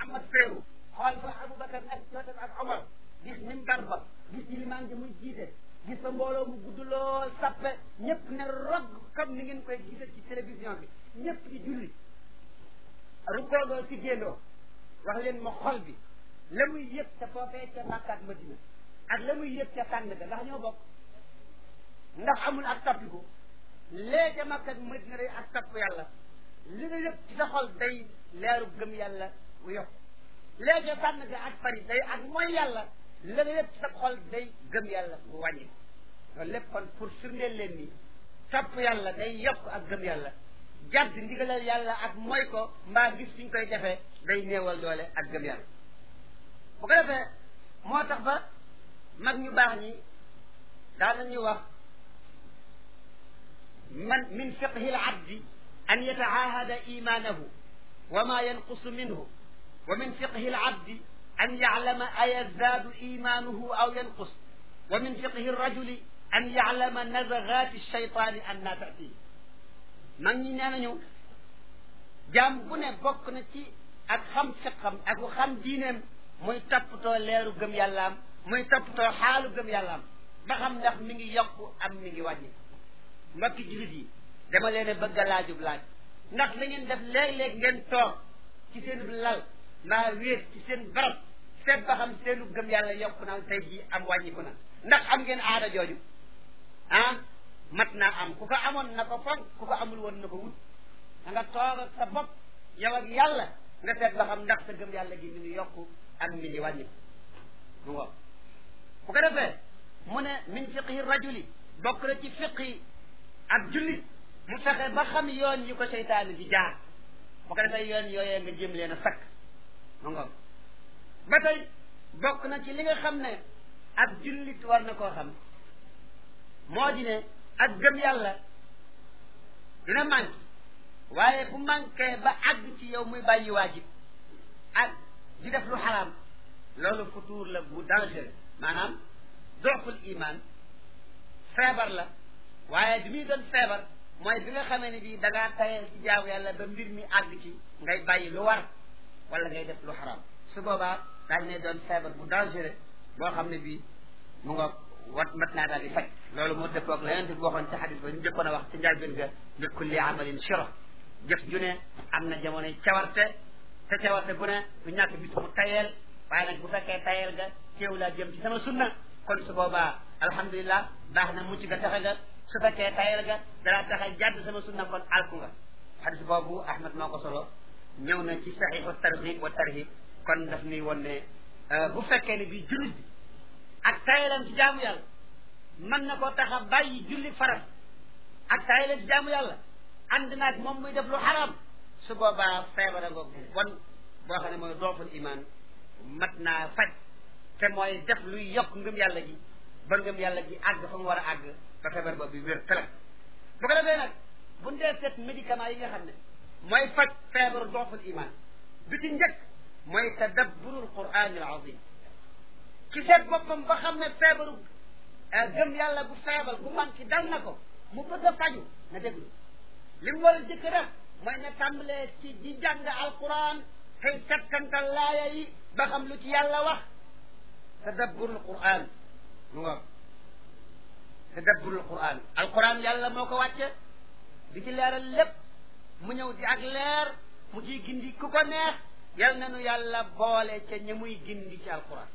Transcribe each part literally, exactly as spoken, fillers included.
Muhammad feeru xool fa Aboubacar ak Jotam ak Omar gis minbar ba gis ilimaan ji muy jiite gis fa mbooloo mu gudd lool sappe ñëpp ne rog comme ni ngeen koy gisee ci télévision bi ñëpp di julli rukoodoo si géndoo wax leen ma xol bi la muy yëg ca foofee ca Makka ak Madina ak la muy yëg ca tànn ga ndax ñoo bokk ndax amul ak tappiku léegi ca Makka ak Madina day ak tapp yàlla li nga yëg ci sa xol day leeru gëm yàlla wu yokk léegi ca tànn ga ak Paris day ak mooy yàlla la nga yëg ci sa xol day gëm yàlla bu wàññi loolu lépp kon pour firndeel leen ni tapp yàlla day yokk ak gëm yàlla jàdd ndigalal yàlla ak mooy ko mbaa gis fi ñu koy defee day néewal doole ak gëm yàlla bu ko defee moo tax ba mag ñu baax ñi daan nañu wax man min fiqhi al abdi an yataahada imanahu wa ma yanqusu minhu wa min fiqhi al abdi an yaclama ayazaadu imanuhu aw yanqus wa min fiqhi rajuli an yaclama nazagaati alcheytaani anna tatii mag ñi nee nañu jaam bu ne bokk na ci ak xam fiqam ak xam diineem muy toppatoo leeru gëm yàllaam muy toppatoo xaalu gëm yàllaam ba xam ndax mi ngi yokku am mi ngi wàññi mbokki jullit yi dama leen a bëgg a laajub laaj ndax la ngeen def léeg-léeg ngeen toog ci seen lal mbaa wéet ci seen barab seet ba xam seenu gëm yàlla yokku na tey jii am wàññiku na ndax am ngeen aada jooju ah mat naa am ku ko amoon na ko foog ku ko amul woon na ko wut da nga toog ak sa bopp yow ak yàlla nga seet ba xam ndax sa gëm yàlla gi mi ngi yokku ak mi ngi wàññi mu ngo bu ko defee mu ne min fiqhi rajuli bokk na ci fiqhi ak jullit mu fexe ba xam yoon yi ko seytaane di jaar bu ko defee yoon yooyee nga jëm leen a sakk mu ngo ba tey bokk na ci li nga xam ne ak jullit war na koo xam moo di ne ak gëm yàlla dina manqué waaye bu manqué ba àgg ci yow muy bàyyi waajib ak di def lu xaraam loolu futuur la bu dangereux maanaam doxul iman feebar la waaye bi muy doon feebar mooy bi nga xamee ne bii da ngaa tayee ci jaamu yàlla ba mbir mi àgg ci ngay bàyyi lu war wala ngay def lu xaraam su boobaa daal ne doon feebar bu dangereux boo xam ne bii mu nga wat mat naa daal di faj loolu moo dëppoog la yonent bi waxoon ci xadis ba ñu jëkkoon a wax ci njëlbéen ga li kulli amalin shiro jëf ju ne am na jamonoy cawarte te cawarte bu ne du ñàkk bis mu tayeel waaye nag bu fekkee tayeel ga teew laa jëm ci sama sunna kon su boobaa alhamdulilah baax na mucc ga taxe ga su fekkee tayeel ga dara taxe jàdd sama sunna kon alku nga xadis boobu Ahmad moo ko solo ñëw na ci saxiixu targhib wa tarhib kon daf nuy woon ne bu fekkee ne bii jullit bi ak tayelam ci jaamu yàlla mën na koo tax a bàyyi julli farat ak tayelam ci jaamu yàlla ànd naag moom muy def lu xaraam su boobaa feebara nga bon boo xam ne mooy dooful iman mat naa faj te mooy def luy yokk ngëm yàlla gi ba ngëm yàlla gi àgg fa mu war a àgg ba feebar boobu wér pelag bu ko defee nag bu ñu dee seet médicament yi nga xam ne mooy faj feebaru dooful iman bi ci njëkk mooy tadabburul qur'an al azim ki seet boppam ba xam ne feebaru gëm yàlla bu feebar bu manqué dal na ko mu bëgg a faju na déglu li mu war a jëkk def mooy ne tàmbalee ci di jàng alquran tey settantal laaya yi ba xam lu ci yàlla wax tadabburul quran mu nga tadabburul quran alquran yàlla moo ko wàcce di ci leeral lépp mu ñëw di ak leer mu ciy gindi ku ko neex yal na nu yàlla boole ca ña muy gindi ci alquran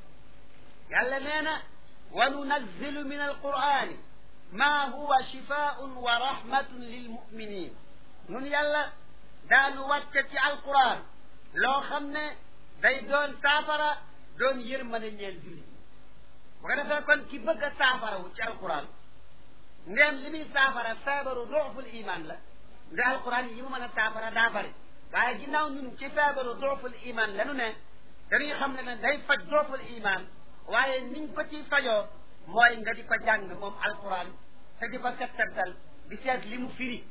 yàlla nee na wa nunazzilu min alqurani ma huwa shifaun wa rahmatun lilmuminin nun yàlla daanu wàcce ci alquran loo xam ne day doon saafara doon yërmande ñeel jullit bu ko defee kon ki bëgg a saafarawu ci alquran ndéem li muy saafara feebaru dooful iman la nde alquran yi mu mën a saafara daa bari waaye ginnaaw ñun ci feebaru dooful iman lanu ne dañuy xam ne ne day faj dooful iman waaye niñ ko ci fajoo mooy nga di ko jàng moom alquran te di ko settantal di seet li mu firi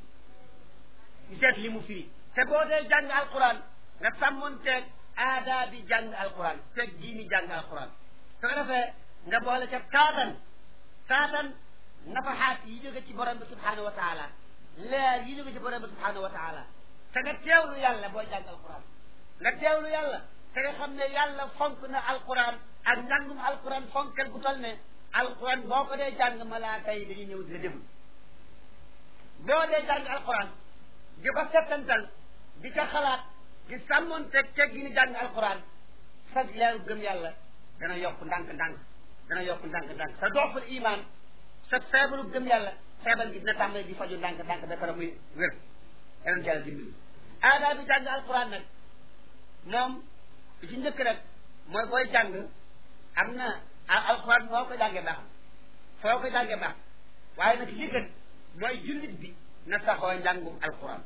di seet li mu firi te boo dee jàng alquran nga sàmmonteeg aadaa bi jàng alquran teeg diini jàng alquran su ko defee nga boole ca taatan taatan nafaxaat yi jóge ci borom bi subhanahu wa taala leer yi jóge ci borom bi subhanahu wa taala te nga teewlu yàlla booy jàng alquran nga teewlu yàlla te nga xam ne yàlla fonk na alquran ak njàngum alquran fonkel bu tol ne alquran boo ko dee jàng malaaka yi dañuy ñëw di la déglu boo dee jàng alquran di ko settantal di ko xalaat di sàmmoon teg teg gi ni jàng alquran sa leeru gëm yàlla dana yokk ndànk-ndànk dana yokk ndànk-ndànk sa dooful iman sa feebaru gëm yàlla feebar gi dina tàmbali di faju ndànk-ndànk ba pare muy wér yàlla yàlla dimbali aadaa bi jàng alquran nag moom li ci njëkk rek mooy booy jàng am na alquran foo ko jàngee baax foo ko jàngee baax waaye nag li gën mooy jullit bi na saxoo njàngum alquran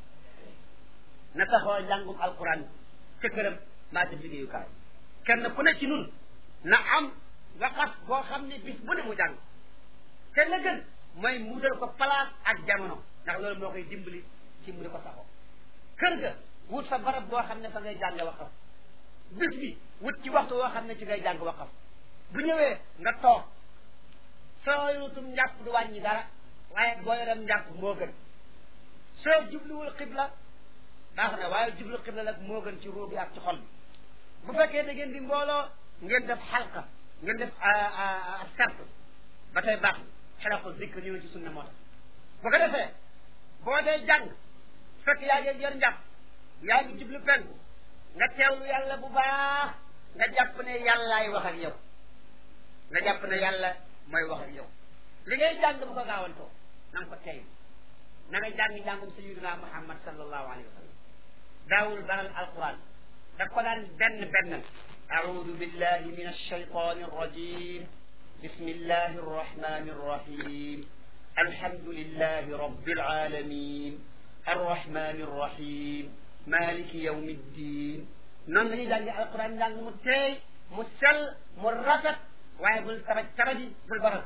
na saxoo njàngum alquran ca këram maa ca liggéeyukaay kenn ku ne ci nun na am waqaf boo xam ne bis bu ne mu jàng te la gën mooy mu wutal ko place ak jamono ndax loolu moo koy dimbali ci mu di ko saxoo kër ga wut fa barab boo xam ne fa ngay jàng waqaf bis bi wut ci waxtu woo xam ne ci ngay jàng waqaf bu ñëwee nga toog soo yutum njàpp du wàññi dara waaye boo yorem njàpp moo gën soo jubluwul xibla baax na waaye jublu xibla nag moo gën ci ruu bi ak ci xol bi bu fekkee da ngeen di mbooloo ngeen def xalqa ngeen def sart ba tey baax na xelako zikr ñëw ci sunna moo tax bu ko defee boo dee jàng fekk yaa ngi yor njàpp yaa ngi jublu penku nga teewlu yàlla bu baax nga jàpp ne yàllaay wax ak yow nga jàpp ne yàlla mooy wax ak yow li ngay jàng bu ko gaawantoo na nga ko tey na nga jàng jàngum sayyidina Muhammad sallallahu alayhi wa sallam daawul baral alquran daf ko daan benn benn a'uudu billahi min alshaytani arrajim bismillahi arrahmani arrahim alhamdulillahi rabbil alamin arrahmani arrahim maliki yawmi ddin noonu la ñuy jàngi alquran njàng mu teey mu sell mu rafet waaye bul tabaj tabaji bul baral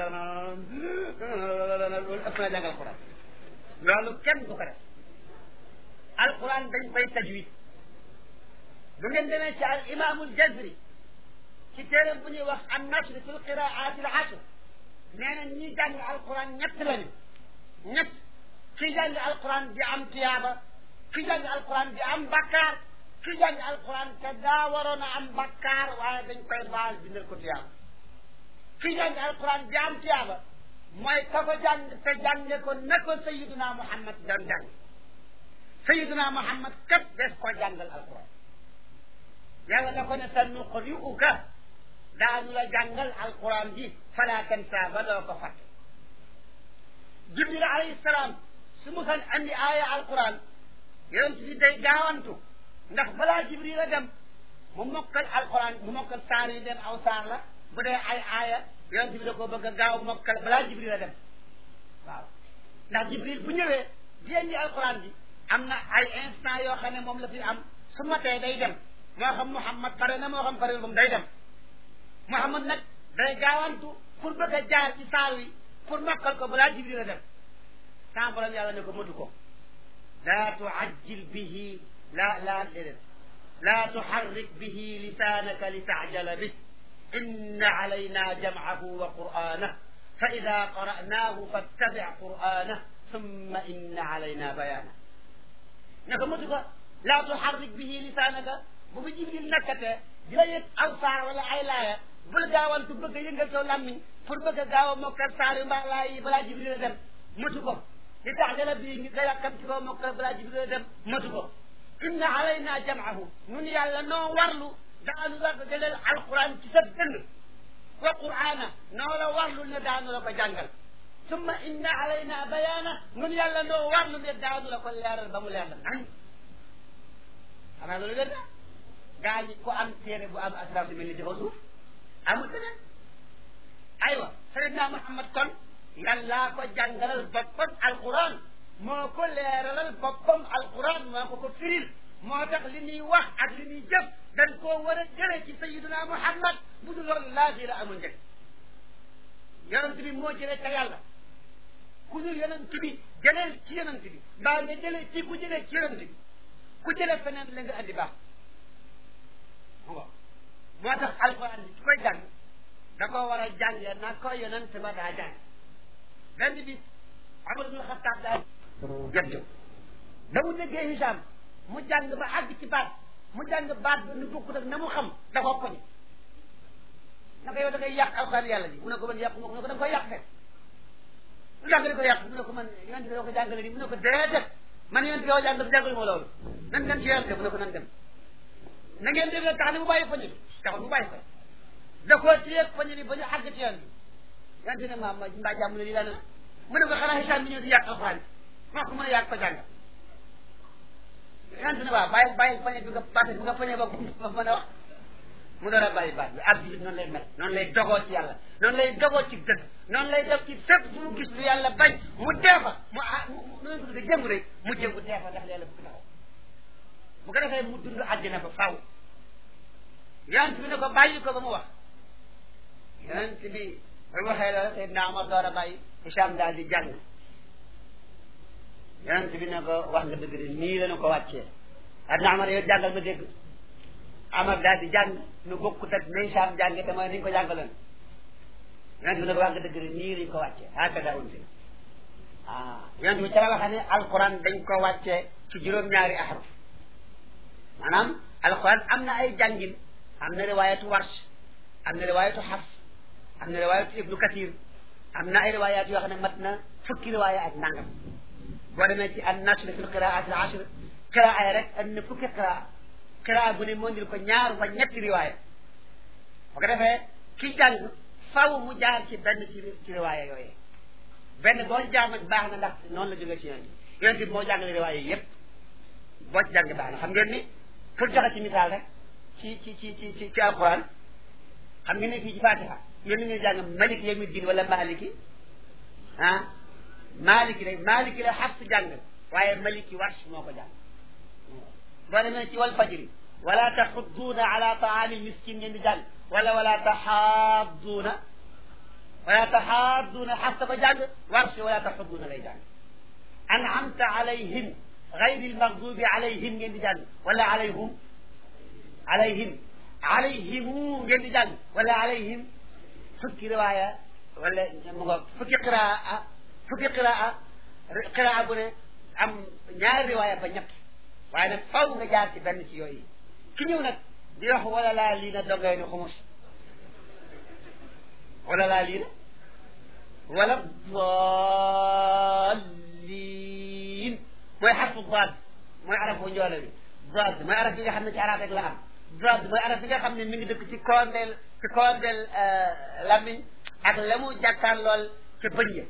loolu ëpp na jàng alquran loolu kenn du ko def alquran dañ koy tajwid bu ngeen demee ci al imaamul jazri ci téeréem bu ñuy wax an nashr fi l qiraat al ashr nee na ñi jàng alquran ñett lañu ñett ki jàng alquran di am tiyaaba ki jàng alquran di am bakkaar ki jàng alquran te daa waroon a am bakkaar waaye dañ koy baal bindal ko tiyaaba ki jàng alquran di am tiyaaba mooy ka ko jàng te jànge ko na ko sayiduna Muhammad doon jàng sayiduna Muhammad kat des ko jàngal alquran yàlla da ko ne sa nuqri'uka daanu la jàngal alquran ji fala tansa ba doo ko fàtte Jibril alayhi salaam su mu san andi aaya alquran yonent bi day gaawantu ndax balaa Jibril a dem mu mokkal alquran mu mokkal saar yi dem aw saar la bu dee ay aaya yonent bi da koo bëgg a gaaw mokkal balaa Jibril a dem waaw ndax Jibril bu ñëwee di indi alquran ji am na ay instant yoo xam ne moom la fi am su matee day dem moo xam Muhammad pare na moo xam pare moom day dem Muhammad nag day gaawantu pour bëgg a jaar ci saar wi pour mokkal ko balaa Jibril a dem sans borom yàlla ne ko matu ko laa tuajjil bihi la la déedéet laa tuharrik bihi lisaanaka li taajala bih inna alayna jam'ahu wa qur'aanahu fa ida qara'naahu fattabi' qur'aanahu summa inna alayna bayaanahu ne ko matu ko laa tuharrik bihi lisaanaka bu fi Jibril nekkatee di la yëg aw saar wala ay laaya bul gaawantu bëgg a yëngal soo làmmiñ pour bëgg a gaaw a mokkal saar yu mbaa laay yi balaa Jibril a dem matu ko li tax dala bii ngi day yàkkam ci koo mokkal balaa Jibril a dem matu ko inna alayna jam'ahu nun yàlla noo warlu daanu la ko jëleel alquran ci sa dënd wa qur'aana noo la warlu ne daanu la ko jàngal summa inna alayna bayaana nun yàlla noo warlu ne daanu la ko leeral ba mu leer la nañ xanaa loolu wér na gaa ñi ko am téere bu am asrar si mel ni jafa suuf amul beneen aywa sayyidina Muhammad kon yàllaa ko jàngalal boppam alquran moo ko leeralal boppam alquran moo ko ko firil moo tax li ñuy wax ak li ñuy jëf dañ koo war a jëlee ci sayyidina Muhammad bu dul loolu laafi la amul njëg yonent bi moo jëlee ca yàlla ku dul yonent bi jëlee ci yonent bi mbaa nga jëlee ci ku jëlee ci yonent bi ku jëlee feneen la nga andi baax waaw moo tax alquran bi ki koy jàng da koo war a jàngee na ko yonent ba daa jàng benn bis Umar ibn Xattaab daa jot ba mu déggee Hisaam mu jàng ba àgg ci baat mu jàng baat ba nu bokkut ak na mu xam da koo poñe naka yow da ngay yàq alxuraan yàlla ji mu ne ko man yàq mu ne ko da nga koy yàq fekk lu tax nga di ko yàq mu ne ko man yonent bi doo ko jàngale nii mu ne ko déedéet man yonent bi yow jàngal jàngalu ma loolu nan dem ci yonent mu ne ko nan dem na ngeen def tax ne mu bàyyi poñe bi taxul mu bàyyi ko da koo téye poñe bi ba ñu àgg ci yonent bi yonent ne ma ma mbaa jàmm ne lii laa mu ne ko xanaa Hicham bi ñëw di yàq alxuraan moo ko mën a yàq ko jàngal yonent ne waaw bàyyi bàyyi poñe bi nga baat bi nga poñe ba ba mën a wax mu door a bàyyi baat bi ab bi noonu lay mel noonu lay dogoo ci yàlla noonu lay dogoo ci dëgg noonu lay def ci fépp fu mu gis lu yàlla bañ mu deefa mu ah mu noonu ko tuddee jëngu rek mu jëngu deefa ndax yàlla bëgg taxaw bu ko defee mu dund àddina ba faw yonent bi ne ko bàyyi ko ba mu wax yonent bi ba waxee la Seydina Omar door a bàyyi Hicham daal di jàng yonent bi ne ko wax nga dëgg de nii la ñu ko wàccee Seydina Omar yow jàngal ma dégg Amar daal di jàng nu bokkut ak ne Hicham jànge te mooy ni ñu ko jàngaloon yonent bi ne ko wax nga dëgg de nii lañ ko wàccee hakada unzil ah yonent bi ca la waxee ne alquran dañ ko wàccee ci juróom-ñaari ahruf maanaam alquran am na ay jàngin am na riwaayatu warsh am na riwaayatu xafs am na riwaayatu ibnu kathir am na ay riwaayaat yoo xam ne mat na fukki riwaaya ak nangam boo demee ci an nashr fi lqiraat al ashr qiraa rek am na fukki qiraa qiraa bu ne moo ndil ko ñaar ba ñetti riwaaya bu ko defee ki jàng faw mu jaar ci benn ci ci riwaaya yooyee benn boo ci jaar nag baax na ndax noonu la jógee ci yoon bi yoon bi moo jàngale riwaaya yépp boo ci jàng baax na xam ngeen ni pour joxe ci misaal rek ci ci ci ci ci ci alquran xam ngeen ne fii ci fatiha yéen ni ngay jàng malik yawmi din wala maliki ah maliki rek maliki la xafs jàng waaye maliki warsh moo ko jàng boo demee ci wal fajri wala taxudduuna ala taami miskin ngeen di jàng wala wala taxaadduuna wala taxaadduuna xafs ko jàng warsh wala taxudduuna lay jàng an'amta alayhim gayri almaghdubi alayhim ngeen di jàng wala alayhum alayhim alayhimu ngeen di jàng wala alayhim fukki riwaaya wala mu nga fukki qiraa fukki qiraa qiraa bu ne am ñaari riwaaya ba ñett waaye nag faw nga jaar ci benn ci yooyu ki ñëw nag di wax wala laa lii na dongay ni xumus wala laa lii na wala dallin mooy xarfu daad mooy araf bu njoole bi daad mooy araf bi nga xam ne ci arab rek la am daad mooy araf bi nga xam ne mi ngi dëkk ci koondeel ci koondeel lamiñ ak la mu jàkkaar lool ca bëñ ya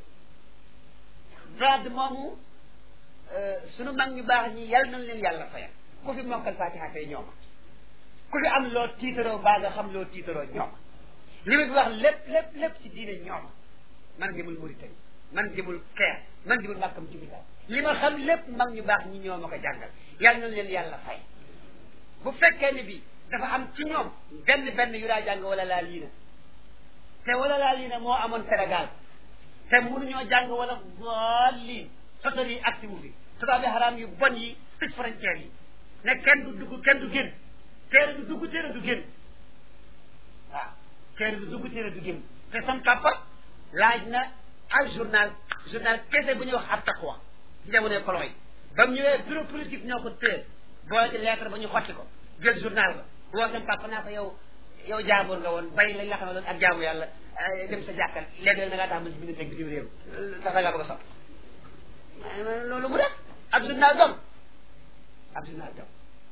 daad moomu sunu mag ñu baax ñi yal nañ leen yàlla fayal ku fi mokkal fatiha tey ñooma ku fi am loo tiitaroo baa nga xam loo tiitaroo ñooma li ma fi wax lépp lépp lépp ci diine ñooma man jëmul Mauritanie man jëmul Caire man jëmul màkkam ci biir li ma xam lépp mag ñu baax ñi ñoo ma ko jàngal yal nañ leen yàlla fay bu fekkee ne bi dafa am ci ñoom benn benn yu daa jàng wala laa lii na te wala laa lii na moo amoon Sénégal te mënuñoo jàng wala daalliin fasal yi ak si mu fi tubaab yi xaraam yu bon yi tëj frontière yi ne kenn du dugg kenn du génn téere du dugg téere du génn waaw téere du dugg téere du génn te sam papa laaj na al journal journal kese bu ñuy wax at taqwa ci jamonoy colon yi ba mu ñëwee bureau politique ñoo ko téye boole ci lettre ba ñu xotti ko jël journal ba woo sam papa naa ko yow yow jaaboor nga woon bay lañ la xam ne loolu ak jaamu yàlla dem sa jàkkal léegi da ngaa tax ma si bind teg bitim réew sax da ngaa bëgg a sot loolu mu def ab journal doom ab journal doom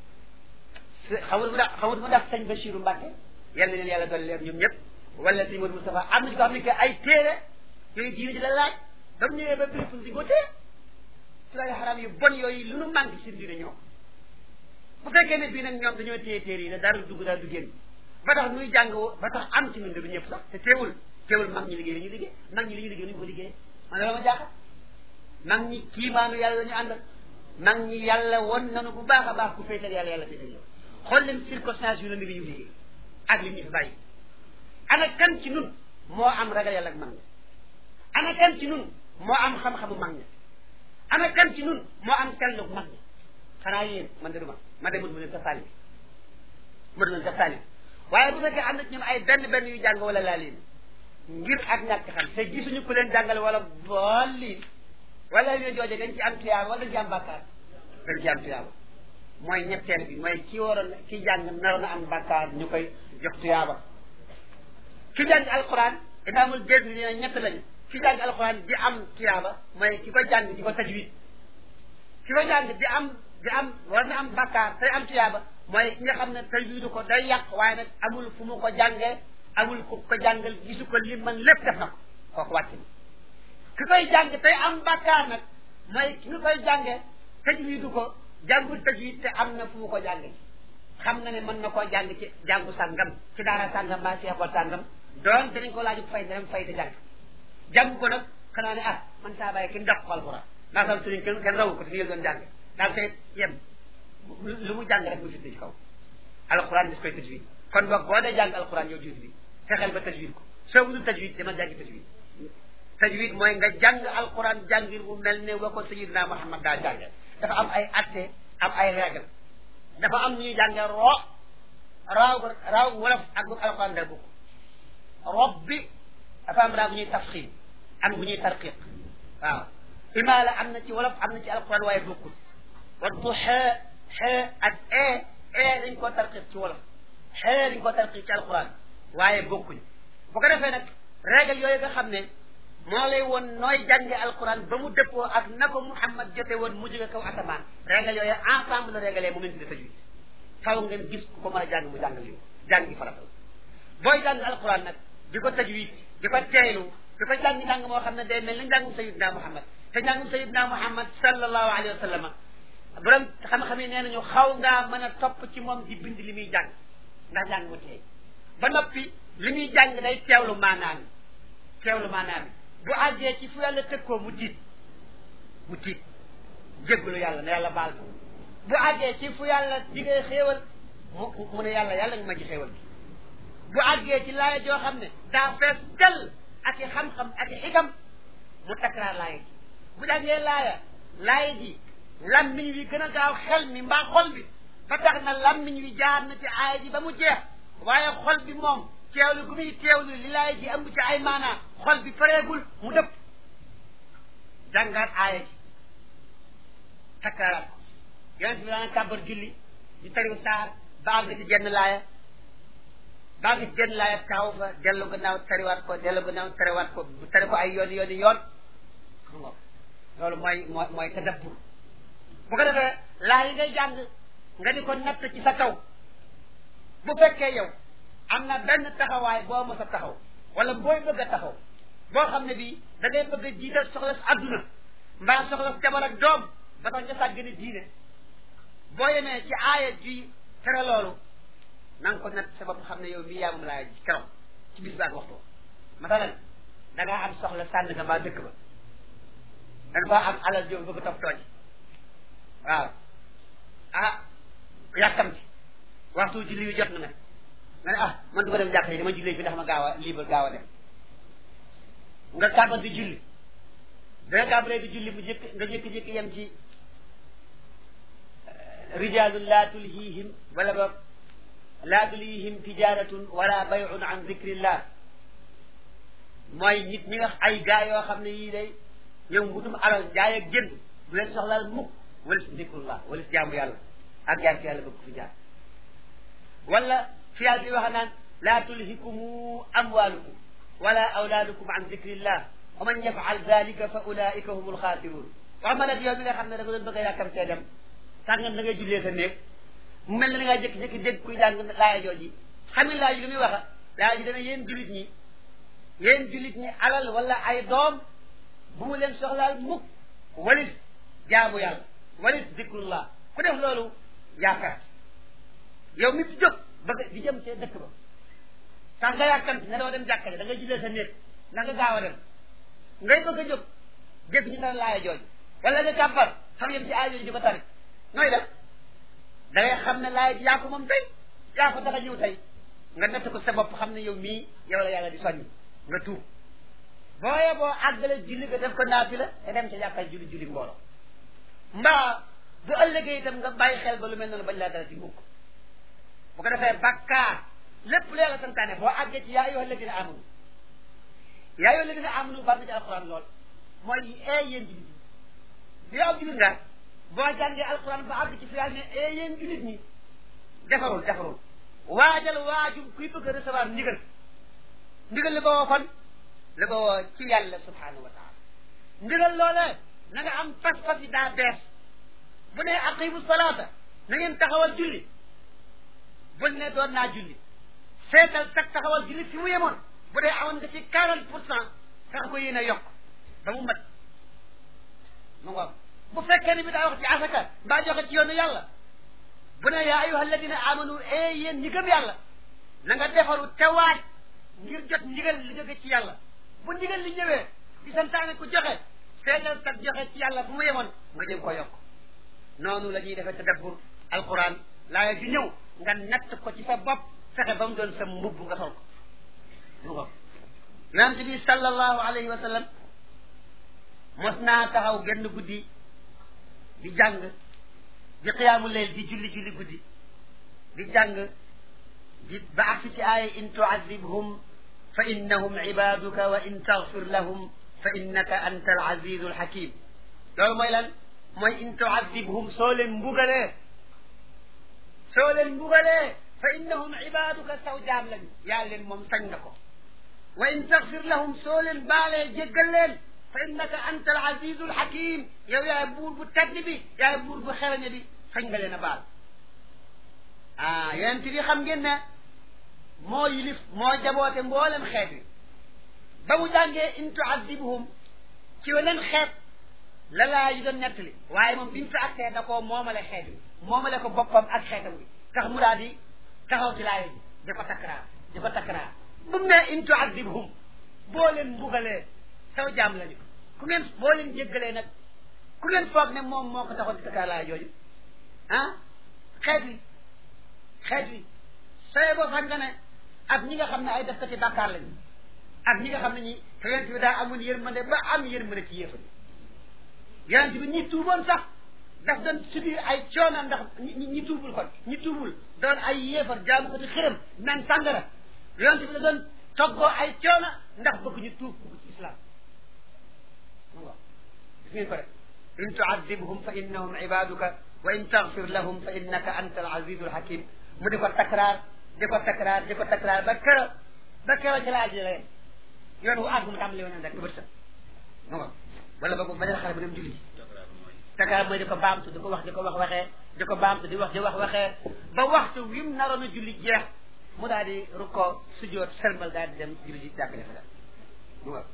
xamul mu dax xamul mu dax sëñ Bachirou Mbacke yal na leen yàlla dolli leer ñoom ñëpp wala sëñ Modou Moustapha am na ci ko xam ne que ay téere yooyu diine ji la laaj ba mu ñëwee ba prix di ko téye ci la xaraam yu bon yooyu lu nu manqué si diine ñoom bu fekkee ne bii nag ñoom dañoo téye téere yi ne dara du dugg dara du génn ba tax nuy jàng ba tax am ci ñun de du ñëpp sax te teewul teewul mag ñi liggéey li ñu liggéey mag ñi li ñu liggéey ni ñu ko liggéey man la ma jaaxal mag ñi kiimaanu yàlla la ñu àndal mag ñi yàlla won nanu bu baax a baax ku féetal yàlla yàlla féetal yow xool leen circonstance yu la mbiri ñu liggéey ak li ñu fi bàyyi ana kan ci nun moo am ragal yàlla ak mag ñi ana kan ci nun moo am xam-xamu mag ñi ana kan ci nun moo am sellu mag ñi xanaa yéen man de du ma ma de mënu ma leen sa taalib mënu ma leen sa taalib waaye bu fekkee am na ci ñoom ay benn benn yu jàng wala laa leen ngir ak ñàkk xam te gisuñu ku leen jàngale wala bool lii wala yooyu jooje dañ ci am tuyaaba wala dañ ci am bàkkaar dañ ci am tuyaaba mooy ñetteel bi mooy ki waroon ki jàng naroon a am bàkkaar ñu koy jox tuyaaba ki jàng alquran imaamul Jazari nee na ñett lañu ki jàng alquran di am tuyaaba mooy ki ko jàng di ko tajwid ki ko jàng di am di am war na am bàkkaar tey am tuyaaba mooy ki nga xam ne tajwidu ko day yàq waaye nag amul fu mu ko jàngee amul ku ko jàngal gisu ko li man lépp def na ko kooku wàcc na ki koy jàng tey am bàkkaar nag mooy ki nga koy jàngee tajwidu ko jàngul tajwid te am na fu mu ko jàngee xam na ne mën na koo jàng ci jàngu sàngam ci daara sàngam mbaa ci école sàngam doon dinañ ko laaju fay dem fay te jàng jàng ko nag xanaa ne ah man saa bàyyi kenn dàq ko alxuraan daa sam sëriñ kenn kenn rawu ko te ni ngeen doon jàng daal tey yem lu mu jàng rek mu fitte ci kaw alxuraan dis koy tajwid kon boog boo dee jàng alxuraan yow jiit bi fexeel ba tajwid ko soo mënul tajwid dama jàngi tajwid tajwid mooy nga jàng alxuraan jàngir bu mel ne wa ko sayyidina Muhammad daa jànge dafa am ay atte am ay règle dafa am ñuy jànge ro raaw raaw wolof ak bu alxuraan da bokk rob bi dafa am raa bu ñuy tafxim am bu ñuy tarqiq waaw imaala am na ci wolof am na ci alxuraan waaye bokkul wattu xee xee ak e e dañ koo tarqiq ci wolof xee dañ koo tarqiq ci alxuraan waaye bokkuñ bu ko defee nag règle yooyu nga xam ne moo lay woon nooy jànge alquran ba mu dëppoo ak na ko Muhammad jote woon mu jóge kaw asamaan règle yooyu ensemble la règle moom lañ tudde tajwid faaw ngeen gis ku ko mën a jàng mu jàngal yu jàng gi farata booy jàng alquran nag di ko tajwid di ko teeylu di ko jàng jàng moo xam ne day mel ni njàngum sayidna Muhammad te njàngum sayidna Muhammad sallallahu alayhi wa sallam borom xam-xam yi nee nañu xaw ngaa mën a topp ci moom di bind li muy jàng ndax jàng mu teey ba noppi li muy jàng day teewlu maanaam teewlu maanaam bu àggee ci fu yàlla teg ko mu tiit mu tiit jéggalu yàlla ne yàlla baal ma bu àggee ci fu yàlla digee xéewal mu mu ne yàlla yàlla nga ma ci xéewal bi bu àggee ci laaya joo xam ne daa fees tel ak i xam-xam ak i xikam mu takraar laaya ji bu jàngee laaya laaya ji lammiñ wi gën a gaaw xel mi mbaa xol bi ba tax na lammiñ wi jaar na ci aaya ji ba mu jeex waaye xol bi moom teewlu gu muy teewlu li laaya ji ëmb ci ay maanaa xol bi pareegul mu dëpp jàngaat aaya ji takkaraat ko yonent bi daana kàbbar julli di tariw saar ba àgg ci jenn laaya ba àgg ci jenn laaya taxaw fa dellu gannaaw tariwaat ko dellu gannaaw tariwaat ko bu tari ko ay yooni yooni yoon xam nga loolu mooy mooy mooy tadabbur bu ko defee laa yi ngay jàng nga di ko natt ci sa kaw bu fekkee yow am na benn taxawaay boo mos a taxaw wala booy bëgg a taxaw boo xam ne bii da ngay bëgg a jiital soxla si adduna mbaa soxla si jabar ak doom ba tax nga sàgg ne diine boo yemee ci aaya ji tere loolu na nga ko nat sa bopp xam ne yow mii yaa moom laa ji keroog ci bis ba ak waxtu masalan da ngaa am soxla sànn nga mbaa dëkk ba dañ faa am alal joo bëgg topp tooji waaw ah yàkkamti waxtu julli wi jot na nag nga ne ah man du ma dem jàkk yi dama julli bi ndax ma gaaw a libre gaaw a dem nga kàbbar di julli danga kàbbaree di julli mu jëkk nga jékki-jékki yem ci rijalun laa tulhihim wala boog laa tulhihim tijaratun wala bay'un an dhikrillah mooy nit ñi nga ay gaa yoo xam ne yii day ñoom wutum alal jaay ak jënd bu leen soxlaal mukk walis dhikrullah walis jaamu yàlla ak jaar ci yàlla bëgg fi jaar wala fi yàlla di wax naan laa tulhikumu amwalukum wala awlaadukum an dhikrillah wa man yaf'al dhalika fa ulaika humul xaasiruun wax ma nag yow mi nga xam ne da nga doon bëgg a yàkkamtee dem sax nga da ngay jullee sa néeg mu mel ne da ngaa jékki-jékki dégg kuy jàng laaya jooji xam ne laaya ji lu muy waxa laaya ji dana yéen jullit ñi yéen jullit ñi alal wala ay doom bu mu leen soxlaal mukk walis jaamu yàlla walis dhikrullah ku def loolu yaakaar yow mi di jóg bëgg di jëm ci dëkk ba sax nga yàkkamti ne doo dem jàkkale da ngay jullee sa néeg na nga gaaw a dem ngay bëgg a jóg dégg ñu dara laaya jooju wala nga kàppar xam yem ci aaya jooju di ko tari nooy def da ngay xam ne laaya ji yaa ko moom tey yaa ko tax a ñëw tey nga natt ko sa bopp xam ne yow mii yow la yàlla di soññ nga tuub booye boo àggale julli nga def ko naafila te dem ca jàkka julli julli mbooloo mbaa bu ëllëgee itam nga bàyyi xel ba lu mel noonu bañ laa dara ci mukk bu ko defee bakkaar lépp lu yàlla santaane boo àggee ci yaa ayyuhal ladina amanu yaa ayyuhal ladina amanu bar na ci alquran lool mooy ee yéen jullit bi yow ab jullit nga boo jàngee alquran ba àgg ci fi yàlla ne e yéen jullit ñi defarul defarul waajal waajum kuy bëgg a recevoir ndigal ndigal li ba woo fan li ba woo ci yàlla subhanahu wa taala ndigal loolee na nga am pas-pas yi daa bees bu ne aqimu salaata na ngeen taxawal julli bul ne doon naa julli seetal tag taxawal julli fi mu yemoon bu dee amoon nga ci quarante pour cent fexe ko yéen a yokk ba mu mat mu ngoog bu fekkee ne bi daa wax ci asaka mbaa joxe ci yoonu yàlla bu ne yaa ayuha alladina amanu e yéen ñi gëm yàlla na nga defaru te waaj ngir jot ndigal li jóge ci yàlla bu ndigal li ñëwee di santaane ku joxe seetal tag joxe ci yàlla bu mu yemoon nga jëm ko yokk noonu la ñuy defee tadabbur alquran laaya bi ñëw nga natt ko ci sa bopp fexe ba mu doon sa mbubb nga sol ko mu ko yonent bi sallallahu alayhi wa sallam mos naa taxaw genn guddi di jàng di qiyaamu leyl di julli julli guddi di jàng di ba agsi ci aaya in tuazibhum fa innahum ibaduka wa in taghfir lahum fa innaka anta al azizu al hakim loolu mooy lan mooy in tuazibhum soo leen mbugalee soo leen mbugalee fa innahum ibaduka saw jaam lañu yaa leen moom sañ nga ko wa in taghfir lahum soo leen baalee jéggal leen fa innaka anta al azizu al hakim yow yaay buur bu tedd bi yaay buur bu xelañe bi sañ nga leen a baal ah yonent bi xam ngeen ne moo yilif moo jaboote mboolem xeet wi ba mu jàngee in tuazibhum ci weneen xeet la laa yi doon nettali waaye moom bi mu fi agsee da koo moomale xeet wi moomale ko boppam ak xeetam wi tax mu daal di taxaw ci laay bi di ko takkaraar di ko takkaraar bu mu ne in tuazibhum boo leen mbugalee saw jaam lañu ku ngeen boo leen jéggalee nag ku ngeen foog ne moom moo ko taxoon di takkaar laay jooju ah xeet wi xeet wi sooy boo xam nga ne ak ñi nga xam ne ay defkati bàkkaar lañu ak ñi nga xam ne ñi te yonent bi daa amul yërmande ba am yërmande ci yéefar yonent bi ñi tuuboon sax daf doon subir ay coono ndax ñi ñi tuubul kon ñi tuubul doon ay yéefar jaamu ko ci xërëm naan sàngara yonent bi la doon toggoo ay coono ndax bëgg ñu tuub ko ci islam waaw gis ngeen ko rek in tuadibhum fa innahum ibaduka wa in taghfir lahum fa innaka anta al azizul hakim mu di ko takraar di ko takraar di ko takraar ba kero ba kero ci la aji la yem yoon wu àgg mu tàmbali woon rek bët sa mu ngo wala ba ko ba xale bu dem julli takraar mooy di ko baamtu di ko wax di ko wax waxee di ko baamtu di wax di wax waxee ba waxtu wi mu naroon a julli jeex mu daal di rukkoo sujjoot sërmal daal di dem julli ji jàkk defe daal mu ngo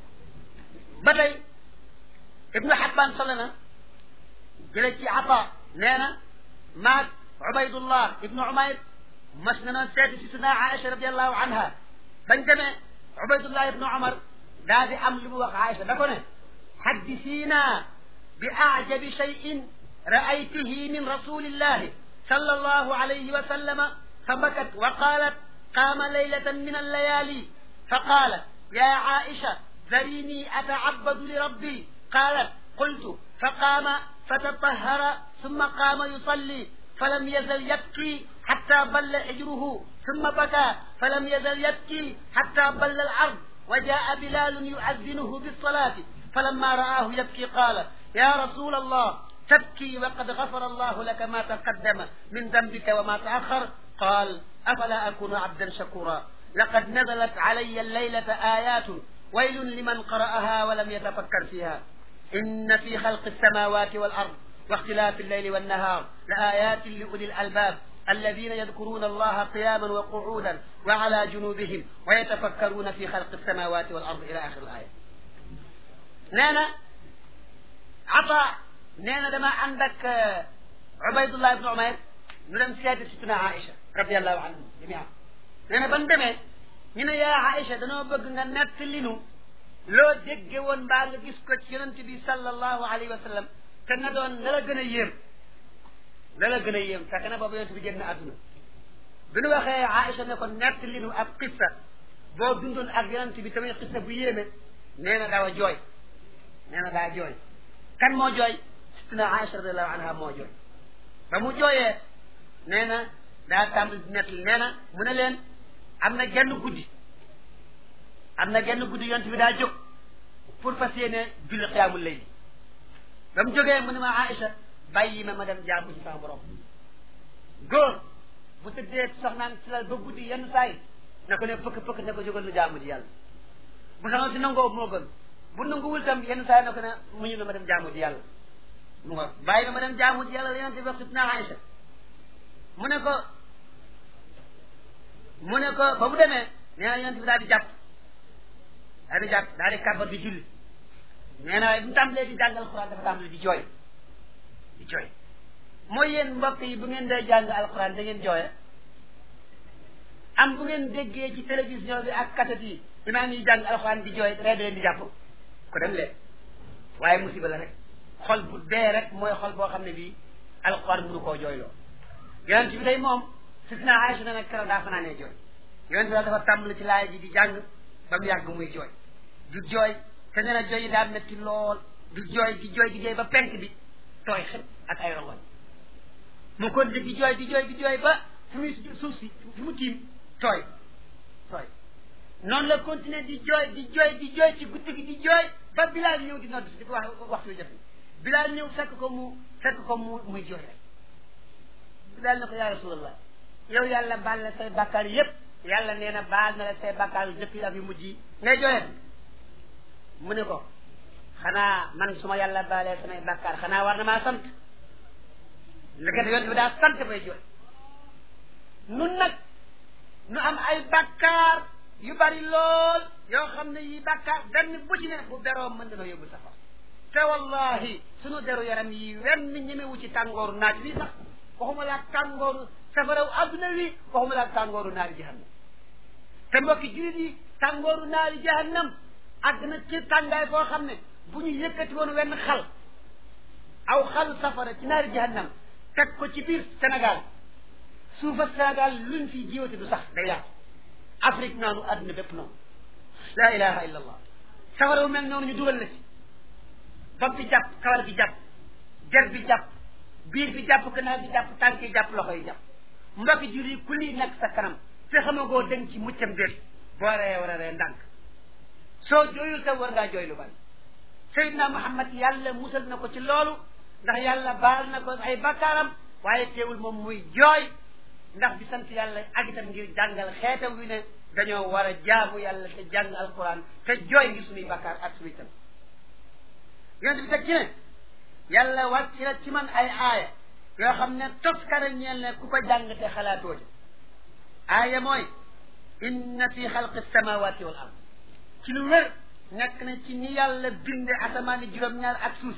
ba tey ibnu Habbaan solo na jële ci Ata nee na maag Ubaydullah ibnu Umayr mas na noon seeti si suna Aïcha radiallahu anha bañ demee Ubaydullah ibnu Umar daa di am lu mu wax Aïcha da ko ne haddisiina bi ajabi cheyin raaytihi min rasulillahi sallallahu alayhi wa sallama fa bakat wa qalat qaama laylatan min allayali fa qalat ya Aïcha darini ataabadu li rabbi qalat qultu fa qaama fatatahara summa qaama yusalli falam yazal yabki حتى بل حجره ثم بكى فلم يزل يبكي حتى بل الأرض وجاء بلال يؤذنه بالصلاة فلما رآه يبكي قال يا رسول الله تبكي وقد غفر الله لك ما تقدم من ذنبك وما تأخر قال أفلا أكون عبدا شكورا لقد نزلت علي الليلة آيات ويل لمن قرأها ولم يتفكر فيها إن في خلق السماوات والأرض واختلاف الليل والنهار لآيات لأولي الألباب الذين يذكرون الله قياما وقعودا وعلى جنوبهم ويتفكرون في خلق السماوات والأرض إلى آخر الآية نانا عطاء نانا دما عندك عبيد الله بن عمير ندم سيادة ستنا عائشة رضي الله عنهم جميعا نانا بندمي هنا يا عائشة دنو بغنا نتلينو لو دégge woon mbaa nga gis ko ci yonent bi sallallahu alayhi wa sallam te na doon na la gën a yéem la la gën a yéem fekk na boobu yonent bi génn àdduna bi nu waxee Aïcha ne ko nett li nu ab qissa boo dundoon ak yonent bi tamit qissa bu yéeme nee na daaw a jooy nee na daa jooy kan moo jooy sitna Aïcha radiallahu anha moo jooy ba mu jooyee nee na daa tàmbali di nett li nee na mu ne leen am na genn guddi am na genn guddi yonent bi daa jóg pour fas yéene julli qiyaamul layli ba mu jógee mu ne ma Aïcha bàyyi ma ma dem jaamu ci sama borom góor bu tëddee soxnaan si la ba guddi yenn saa yi na ko ne pëkk pëkk ne ko jógal lu jaamu ji yàlla bu soxna si nangoo moo gën bu nanguwul tam yenn saa yi na ko ne mu ñu la ma dem jaamu ji yàlla mu nga bàyyi ma ma dem jaamu ji yàlla la yonente bi wax sidna Aïcha mu ne ko mu ne ko ba mu demee nee na yonente bi daal di jàpp daal di jàpp daal di kàbbar di julli nee na bu mu tàmbalee di jàng alxuraan dafa tàmbali di jooy di jooy mooy yéen mbokk yi bu ngeen dee jàng alxuraan da ngeen jooye am bu ngeen déggee ci télévision bi ak kaset yi imaam yi jàng alxuraan di jooy ree da leen di jàpp ko dem leen waaye musiba la rek xol bu dee rek mooy xol boo xam ne bii alxuraan mënu koo jooyloo yonent bi day moom sidna Aïcha ne nag keroog daa fanaanee jooy yonent bi dafa tàmbali ci laaya ji di jàng ba mu yàgg muy jooy di jooy te nee na jooy yi daa metti lool di jooy di jooy di jooy ba penk bi tooy xëpp ak ay rongoñ mu kon di jooy di jooy di jooy ba fi muy suuf si fi mu tiim tooy tooy noonu la continuer di jooy di jooy di jooy ci guddi gi di jooy ba Bilaal ñëw di nodd si di ko wax waxtu wi jot Bilaal ñëw fekk ko mu fekk ko mu muy jooy rek Bilaal ne ko yaa Rasulallah yow yàlla baal na say bàkkaar yépp yàlla nee na baal na la say bàkkaar yu jëkk yi ak yu mujj yi ngay jooyee mu ne ko xanaa man su ma yàlla baalee samay bàkkaar xanaa war na maa sant ndekete yonent bi daa sant bay jooy nun nag nu am ay bàkkaar yu bari lool yoo xam ne yi bàkkaar benn bu ci ne bu beroo mën na yóbbu safar te wallahi sunu deru yaram yi wenn ñemewu ci tàngooru naaj wi sax waxuma laa tàngooru safaraw adduna wi waxuma laa tàngooru naari jahannam te mbokki julit yi tàngooru naari jahannam àgg na ci tàngaay foo xam ne bu ñu yëkkati woon wenn xal aw xalu safara ci naari jahannam teg ko ci biir Sénégal suufa Sénégal luñ fi jiwati du sax day yàqu Afrique noonu adduna bépp noonu la ilaha illa allah safara wu mel noonu ñu dugal la ci bopp bi jàpp kawar bi jàpp der bi jàpp biir bi jàpp gannaaw bi jàpp tànk yi jàpp loxo yi jàpp mbokki jur yi ku lii nekk sa kanam te xamagoo dëng ci muccam déet boo ree war a ree ndànk soo jooyul sa war ngaa jooy lu bari Seydina Muhammad yàlla musal na ko ci loolu ndax yàlla baal na ko ay bakkaaram waaye teewul moom muy jooy ndax di sant yàlla ak itam ngir jàngal xeetam wi ne dañoo war a jaamu yàlla te jàng alquran te jooy ngir suñuy bakkaar ak suñuy tam yonent bi teg ci ne yàlla wàcc na ci man ay aaya yoo xam ne toskara ñeel ne ku ko jàng te xalaatoo ci aaya mooy inna fi xalqi samawati wal ard ci lu wér nekk na ci ni yàlla binde asamaani juróom-ñaar ak suuf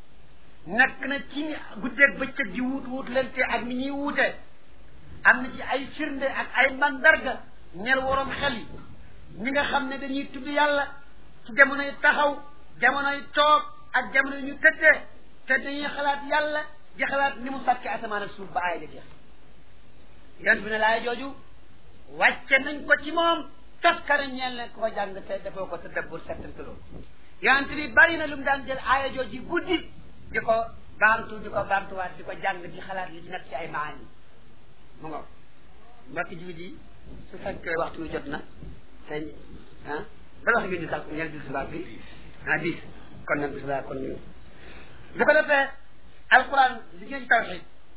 nekk na ci ni guddeeg bëccëg di wuut wuut lente ak ni ñuy wuutee am na ci ay firnde ak ay mandarga ñel waroom xel yi ñi nga xam ne dañuy tudd yàlla ci jamonoy taxaw jamonoy toog ak jamono ñu tëddee te dañuy xalaat yàlla di xalaat ni mu sàkke asamaan ak suuf ba aaya ja jeex yonent bi ne laaya jooju wàcce nañ ko ci moom taskare ñeel ne ko ko jàng te defoo ko tadabbur settante loolu yonent bi bari na lu mu daan jël aaya jooju guddi di ko baamtu di ko baamtuwaat di ko jàng di xalaat li ci nekk ci ay maani mu nga mbokki jiwit yi su fekkee waxtu wi jot na te ah bala wax ngeen di sàkk ñeel bisimilah bi ah dix kon nag bisimilah kon ñu bu ko defee alquran li ci nekk ci tawxid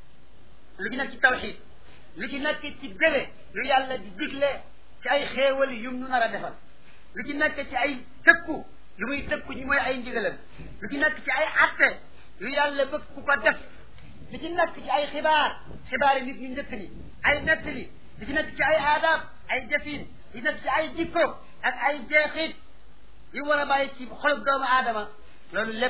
li ci nekk ci tawxid li ci nekk ci délai yu yàlla di digle ci ay xéewal yu ñu nar a defal li ci nekk ci ay tëkku yu muy tëkku ñu mooy ay ndigalam li ci nekk ci ay atte yu yàlla bëgg ku ko def li ci nekk ci ay xibaar xibaar yi nit ñu njëkk ñi ay nettali li ci nekk ci ay aadaab ay jëfin li ci nekk ci ay jikko ak ay jeexit yu war a bàyyi ci xolub doomu aadama loolu lépp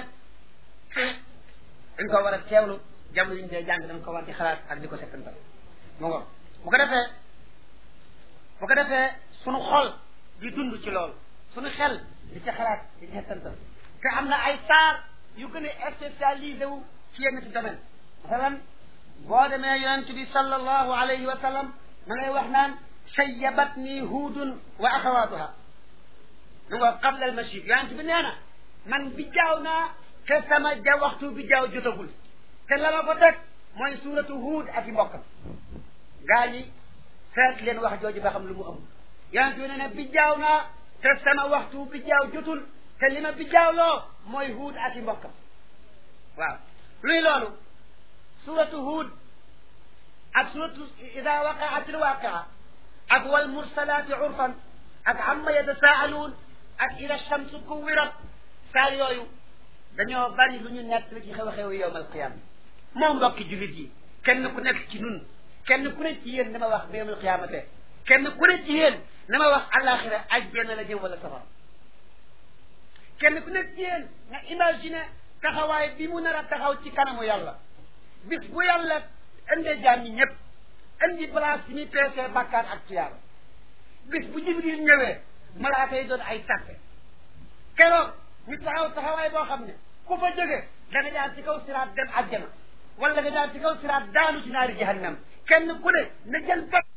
dañ ko war a teewlu jamono yi ñu dee jàng dañ ko war di xalaat ak di ko settantal mu ngo bu ko defee bu ko defee sunu xol di dund ci loolu sunu xel di ci xalaat di ci settantal te am na ay saar yu gën a spécialisé wu ci yenn ci domaine masalan boo demee yonent bi sallallahu alayhi wa sallam ma ngay wax naan shayyabatni huudun wa axawaatuha lu nga qabla al machib yonent bi nee na man bi jaaw naa te sama ja waxtu bi jaaw jotagul te la ma ko teg mooy suuratu huud ak i mbokkam gaa ñi seet leen wax jooju ba xam lu mu am yonent bi nee na bi jaaw naa te sama waxtu bi jaaw jotul te li ma bi jaawloo mooy huud ak i mbokkam waaw luy loolu suratu Hud ak suratu ida waqaatil waaqia ak wal mursalaati urfan ak amma yatasaaluun ak ila shamsu kuwirat saar yooyu dañoo bari lu ñu nekk li ci xew-xew yowmal qiyaama moom mbokki jullit yi kenn ku nekk ci nun kenn ku ne ci yéen dama wax ba yowmal qiyaamate kenn ku ne ci yéen na ma wax àllaaxira ajjana la jëm wala safara kenn ku nekk ci yéen nga imaginer taxawaay bi mu nar a taxaw ci kanamu yàlla bis bu yàlla indee jaam ñi ñëpp indi place bi ñuy peesee bàkkaar ak tuyaaba bis bu Jibril ñëwee malaaka yi doon ay tàppe keroog ñu taxaw taxawaay boo xam ne ku fa jóge da nga daan ci kaw siraat dem àjjana wala nga daan ci kaw siraat daanu ci naari jahannam kenn ku ne na jël